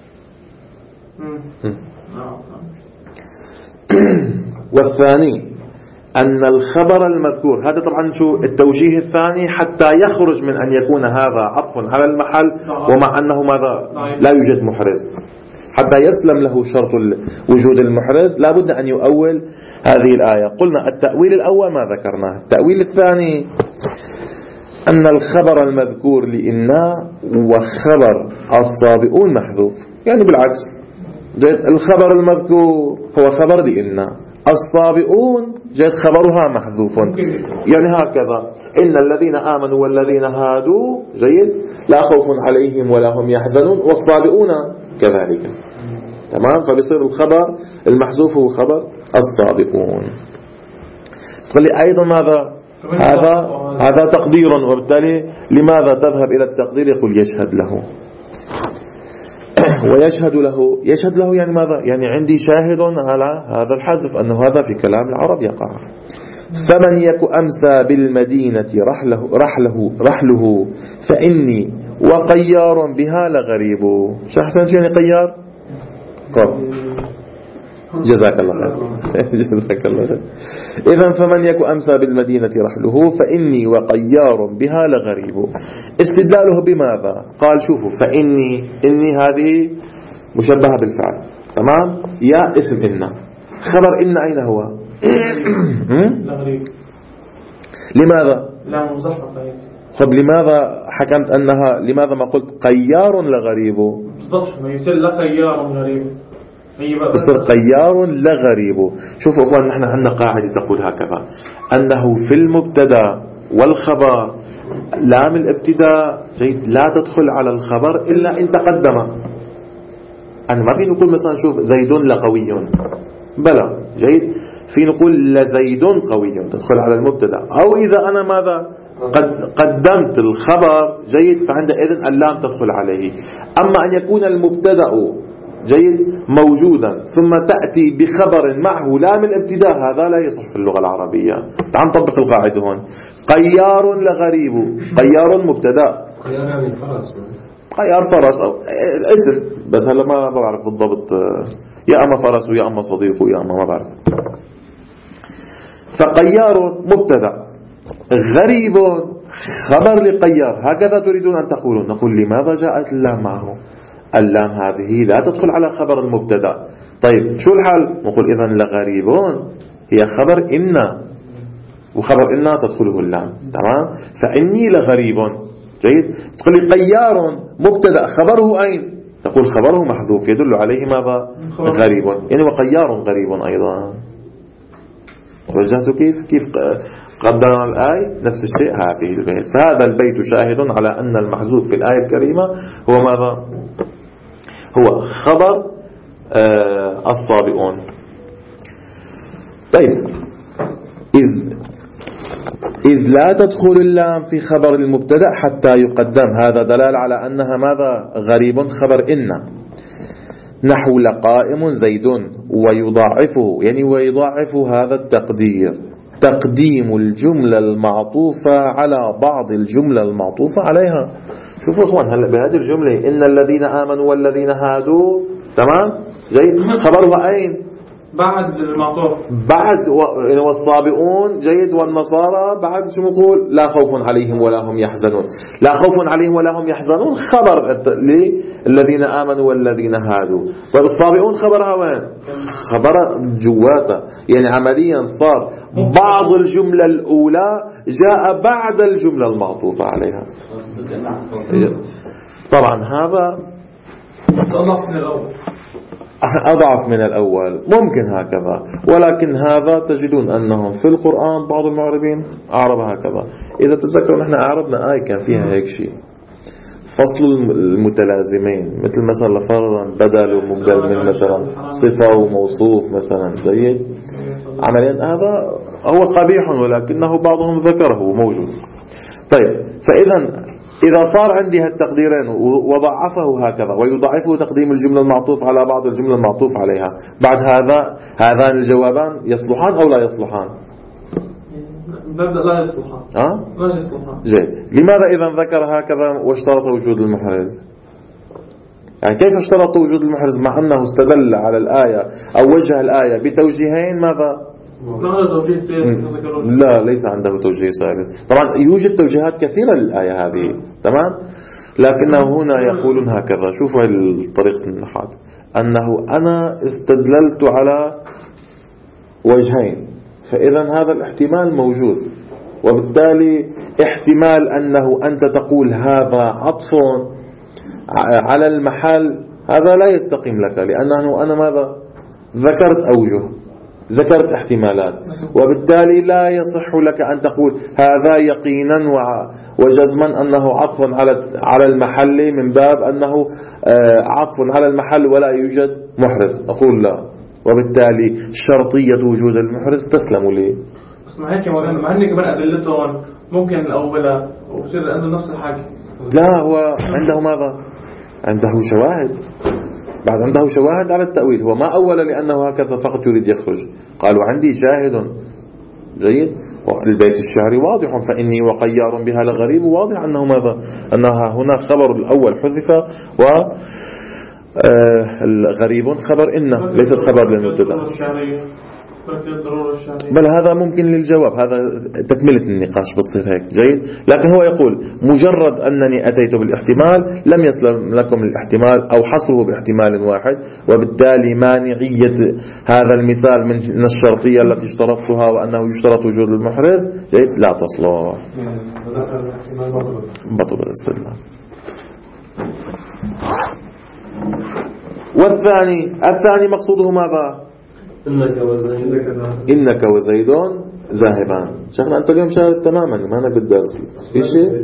والثاني أن الخبر المذكور هذا طبعا شو التوجيه الثاني حتى يخرج من أن يكون هذا عطف على المحل ومع أنه ماذا لا يوجد محرز حتى يسلم له شرط وجود المحرز لا بد أن يؤول هذه الآية. قلنا التأويل الأول ما ذكرناه. التأويل الثاني أن الخبر المذكور لإنا وخبر الصابئون محذوف يعني بالعكس الخبر المذكور هو خبر لإنا الصابئون جاءت خبرها محذوف يعني هكذا إن الذين آمنوا والذين هادوا جيد لا خوف عليهم ولا هم يحزنون والصابئون كذلك تمام فبيصير الخبر المحذوف هو خبر الصابئون. فلي أيضا ماذا هذا هذا تقدير وبالتالي لماذا تذهب إلى التقدير يقول يشهد له ويشهد له يشهد له يعني ماذا يعني عندي شاهد على هذا الحذف أنه هذا في كلام العرب يقع. فمن يك أمسى بالمدينة رحله رحله رحله فإني وقيار بها لغريب. شو أحسن شيء يعني قيار قب جزاك الله خير جزاك الله خير. إذن فمن يك أمسى بالمدينة رحله فإني وقيار بها لغريب. استدلاله بماذا قال شوفوا فإني إني هذه مشبهة بالفعل تمام يا اسم إن خبر إن أين هو لغريب لماذا لا مزحف طب لماذا حكمت أنها لماذا ما قلت قيار لغريب بالضبط ما يصير لا قيار غريب بصير قيار لغريب. شوفوا أخوان نحن عندنا قاعدة تقول هكذا أنه في المبتدا والخبر لام الابتداء جيد لا تدخل على الخبر إلا إن تقدم. أنا ما في نقول مثلا شوف زيد لقوي بلى جيد في نقول لزيد قوي تدخل على المبتدا أو إذا أنا ماذا قد قدمت الخبر جيد فعندئذ اللام تدخل عليه. أما أن يكون المبتدا جيد موجودا ثم تأتي بخبر معه لام الابتداء هذا لا يصح في اللغة العربية. تعال نطبق القاعدة هون قيار لغريب قيار مبتدا قيار يعني فرس قيار فرس أو اسم بس هلا ما بعرف بالضبط يا أما فرس ويا أما صديق ويا أما ما بعرف. فقيار مبتدا غريب خبر لقيار هكذا تريدون أن تقولون. نقول لماذا جاءت اللام معه اللام هذه لا تدخل على خبر المبتدا. طيب شو الحال نقول إذن لغريبون هي خبر إن وخبر إن تدخله اللام تمام فإني لغريب جيد. تقول لي قيار مبتدا خبره أين تقول خبره محذوف يدل عليه ماذا غريب يعني وقيار غريب أيضا. وجهت كيف كيف قدرنا الآية نفس الشيء هذه البيت. فهذا البيت شاهد على أن المحذوف في الآية الكريمة هو ماذا هو خبر آه الصابئون. طيب إذ إذ لا تدخل اللام في خبر المبتدأ حتى يقدم هذا دلال على أنها ماذا غريب خبر إن. نحو لقائم زيد ويضاعفه، يعني ويضاعف هذا التقدير تقديم الجملة المعطوفة على بعض الجملة المعطوفة عليها. شوفوا اخوان، هلا بهذه الجملة إن الذين آمنوا والذين هادوا، تمام جيد، خبرها أين؟ بعد المعطوف، بعد والصابئون جيد والنصارى، بعد شو نقول؟ لا خوف عليهم ولا هم يحزنون. لا خوف عليهم ولا هم يحزنون خبر للذين آمنوا والذين هادوا. طيب الصابئون خبرها وين؟ خبر جواتا، يعني عمليا صار بعض الجملة الأولى جاء بعد الجملة المعطوفة عليها. طبعا هذا أضعف من الأول، أضعف من الأول، ممكن هكذا، ولكن هذا تجدون أنهم في القرآن بعض المعربين أعرب هكذا. إذا تتذكروا نحن أعربنا آية كان فيها هيك شيء، فصل المتلازمين، مثل مثلا فرضا بدل ومبدل من مثلا صفة وموصوف مثلا جيد. عمليا هذا هو قبيح ولكنه بعضهم ذكره موجود. طيب فإذا إذا صار عندي هالتقديرين وضعفه هكذا ويضعفه تقديم الجملة المعطوف على بعض الجملة المعطوف عليها، بعد هذا هذان الجوابان يصلحان أو لا يصلحان؟ لا يصلحان. أه؟ لا يصلحان. جيد. لماذا إذا ذكر هكذا واشترط وجود المحرز؟ يعني كيف اشترط وجود المحرز مع أنه استدل على الآية أو وجه الآية بتوجيهين؟ ماذا؟ لا ليس عنده توجيه ثالث. طبعا يوجد توجيهات كثيرة للآية هذه، تمام، لكنه هنا يقولون هكذا. شوفوا الطريقة النحاة، أنه أنا استدللت على وجهين، فإذا هذا الاحتمال موجود، وبالتالي احتمال أنه أنت تقول هذا عطف على المحل هذا لا يستقيم لك، لأنه أنا ماذا ذكرت أوجه، ذكرت احتمالات، وبالتالي لا يصح لك أن تقول هذا يقينا وجزما أنه عطف على على المحل من باب أنه عطف على المحل ولا يوجد محرز. أقول لا، وبالتالي شرطية وجود المحرز تسلم لي. مع هيك مع أني كمان أدلتهم ممكن الأولى وصير عنده نفس الحاجة. لا، هو عنده ماذا؟ عنده شواهد، بعد عنده شواهد على التأويل. هو ما أول لأنه هكذا فقط يريد يخرج، قالوا عندي شاهد جيد. البيت الشعري واضح، فإني وقيار بها لغريب، واضح أنه ماذا؟ أنها هنا خبر الأول حذف و الغريب خبر إنه ليست خبر للمبتدا، بل هذا ممكن للجواب، هذا تكملة النقاش بتصير هيك جيد. لكن هو يقول مجرد أنني أتيت بالاحتمال لم يسلم لكم الاحتمال أو حصره باحتمال واحد، وبالتالي مانعية هذا المثال من الشرطية التي اشترطتها وأنه يشترط وجود المحرز جيد لا تصلح، بطل الاستدلال. والثاني الثاني مقصوده ماذا؟ إنك وزيد إنك وزيد ذاهبان. شيخنا أنت اليوم شاهد تماما، ما أنا بالدرس في شيء،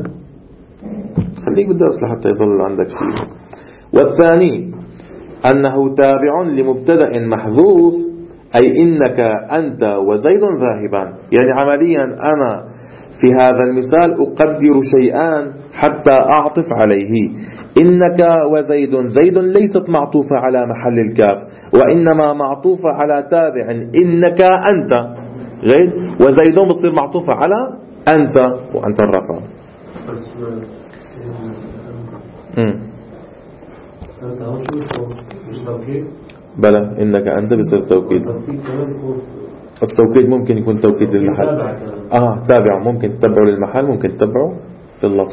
خليك بالدرس لحتى يظل عندك شيء. والثاني أنه تابع لمبتدأ محذوف، أي إنك أنت وزيد ذاهبان، يعني عمليا أنا في هذا المثال أقدر شيئان حتى أعطف عليه. إنك وزيد، زيد ليست معطوفة على محل الكاف، وإنما معطوفة على تابع إنك أنت جيد، وزيد بتصير معطوفة على أنت وأنت الرفع. بلى إنك أنت بصير توكيد. التوكيد ممكن يكون توكيد للمحل، آه تابع ممكن تتبعه للمحل، ممكن تتبعه في اللفظ.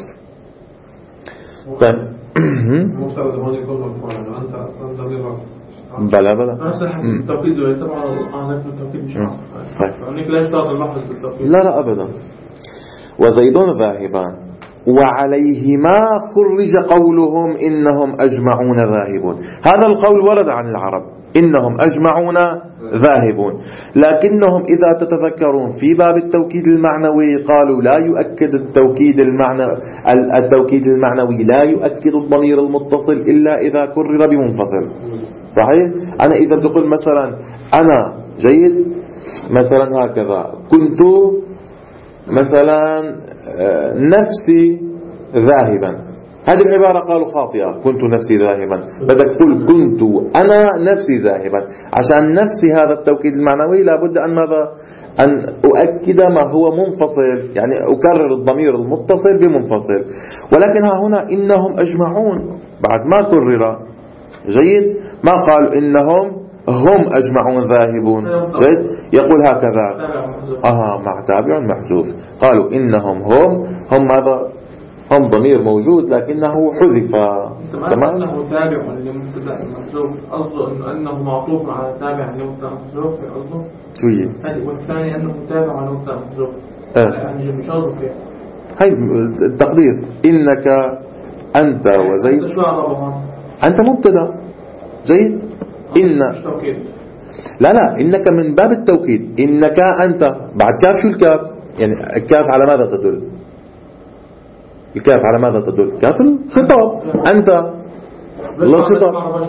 طيب مفترض هون يكون مفعول لأنه أنت أصلا ضمير رفع. بلا بلا نفس التوكيد طبعا أنا في التوكيد مش عارف يعني لا يشترط المحرز بالتوكيد. لا لا أبدا. وزيد ذاهبان وعليهما خرج قولهم إنهم أجمعون ذاهبون. هذا القول ورد عن العرب إنهم أجمعون ذاهبون، لكنهم إذا تتذكرون في باب التوكيد المعنوي قالوا لا يؤكد التوكيد المعنوي التوكيد المعنوي لا يؤكد الضمير المتصل إلا إذا كرر بمنفصل. صحيح؟ أنا إذا بقول مثلا أنا جيد مثلا هكذا كنت مثلا نفسي ذاهبا هذه العبارة قالوا خاطئة، كنت نفسي ذاهبا، بدك تقول كنت أنا نفسي ذاهبا. عشان نفسي هذا التوكيد المعنوي لابد أن ماذا؟ أن أؤكد ما هو منفصل، يعني أكرر الضمير المتصل بمنفصل. ولكن ها هنا إنهم أجمعون بعد ما كرر، جيد، ما قالوا إنهم هم أجمعون ذاهبون، جيد، يقول هكذا آه مع تابع محذوف. قالوا إنهم هم هم ماذا؟ هم ضمير موجود لكنه حذف. تمام. أنه تابع لمبتدأ محذوف، قصده أنه معطوف على تابع لمبتدأ محذوف، قصده شوية. هذه، والثاني أنه تابع لمبتدأ محذوف. آه. يعني مش قصده كيف؟ هاي التقدير، إنك أنت وزيد. شو عربها؟ أنت مبتدأ، جيد. إن لا لا إنك من باب التوكيد، إنك أنت بعد كاف. شو الكاف؟ يعني الكاف على ماذا تدل؟ الكاف على ماذا تدل؟ كاف الخطاب، أنت الله الخطاب.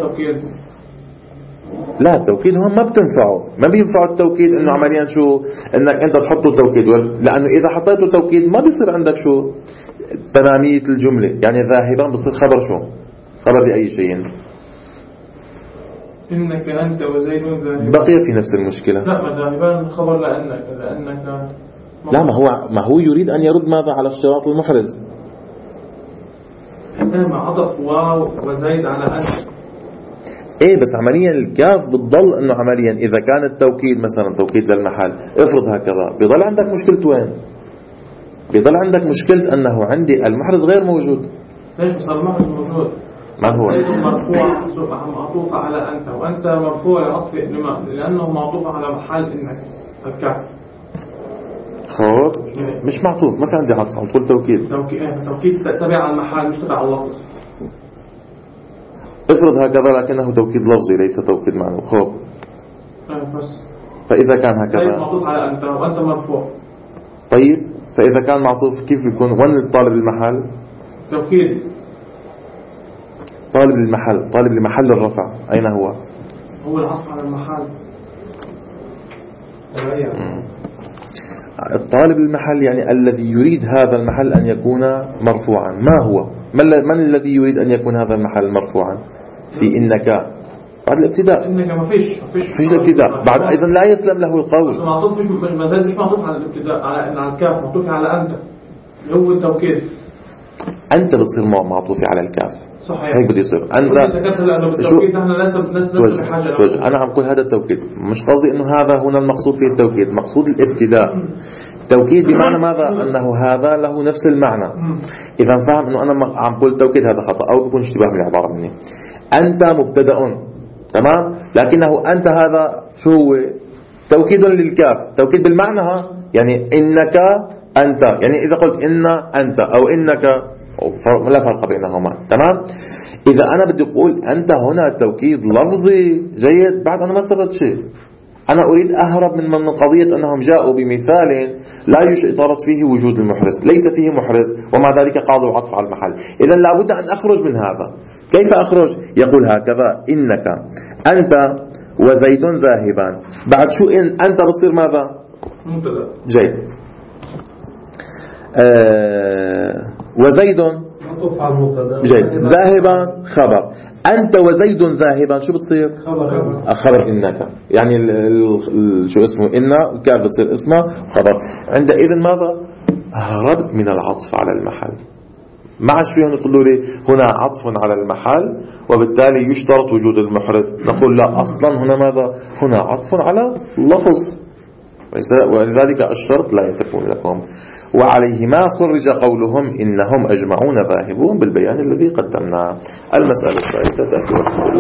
لا التوكيد هم ما بتنفعه، ما بينفع التوكيد إنه عمليا شو إنك أنت تحطه توكيد، لأنه إذا حطيته توكيد ما بيصير عندك شو تمامية الجملة، يعني ذاهبا بصير خبر شو؟ خبر لأي شيء. إنك أنت وزيد ذاهبان بقي في نفس المشكلة. لا ما ذاهبان خبر لأنك لأنك لا ما هو ما هو يريد أن يرد ماذا على الاشتراط المحرز. ما عطف واو وزيد على أنت. إيه بس عمليا الكاف بتضل إنه عمليا إذا كان التوكيد مثلا توكيد للمحل، افرض هكذا بيضل عندك مشكلة وين؟ بيضل عندك مشكلة أنه عندي المحرز غير موجود. ليش بس المحرز موجود؟ ما هو؟ مرفوع معطوف على أنت، وأنت مرفوع لعطف لأنه معطوف على محل إنك الكاف. خب مش معطوف، ما في عندي عطف، عم تقول توكيد. توكيد توكيد تبع على المحل مش تبع اللفظ. افرض هكذا لكنه توكيد لفظي ليس توكيد معنوي. خب بس فإذا كان هكذا معطوف على أنت وأنت مرفوع. طيب فإذا كان معطوف كيف بيكون؟ وين الطالب المحل؟ توكيد. طالب المحل، طالب لمحل الرفع أين هو؟ هو العطف على المحل. الطالب المحل يعني الذي يريد هذا المحل أن يكون مرفوعا. ما هو؟ من الذي يريد أن يكون هذا المحل مرفوعا؟ في إنك بعد الابتداء. إنك ما فيش ما فيش فيش الابتداء بعد، إذن لا يسلم له القول. معطوف مش ما زال مش معطوف على الابتداء على على الكاف، معطوف على أنت اللي هو التوكيد. أنت بتصير معطوف على الكاف صحيح، هيك بده يصير. أنت شو أنا عم أقول هذا التوكيد، مش قصدي إنه هذا هنا المقصود فيه التوكيد، مقصود الابتداء. توكيد بمعنى ماذا؟ أنه هذا له نفس المعنى. إذا فهم إنه أنا عم أقول توكيد هذا خطأ أو يكون اشتباه من العبارة مني. أنت مبتدأ تمام، لكنه أنت هذا شو هو؟ توكيد للكاف، توكيد بالمعنى ها، يعني إنك أنت، يعني إذا قلت إن أنت أو إنك لا فرق بينهما. تمام. إذا أنا بدي أقول أنت هنا توكيد لفظي جيد، بعد أنا ما استفدت شيء. أنا أريد أهرب من من قضية أنهم جاءوا بمثال لا يشترط فيه وجود المحرز، ليس فيه محرز ومع ذلك قالوا عطف على المحل. إذا لابد أن أخرج من هذا. كيف أخرج؟ يقول هكذا إنك أنت وزيد ذاهبان، بعد شو إن أنت بصير ماذا؟ مبتدأ. جيد. آه وزيد جيد ذاهبا خبر. أنت وزيد ذاهبا شو بتصير؟ خبر. خبر إنك، يعني ال ال شو اسمه إن كيف بتصير اسمه خبر. عندئذ ماذا؟ هربت من العطف على المحل. ما عادش فيهم يقولوا لي هنا عطف على المحل وبالتالي يشترط وجود المحرز. نقول لا، أصلا هنا ماذا؟ هنا عطف على لفظ، ولذلك الشرط لا يتكون لكم. وعليه ما خرج قولهم إنهم أجمعون ذاهبون بالبيان الذي قدمناه. المسألة الثالثة تأتي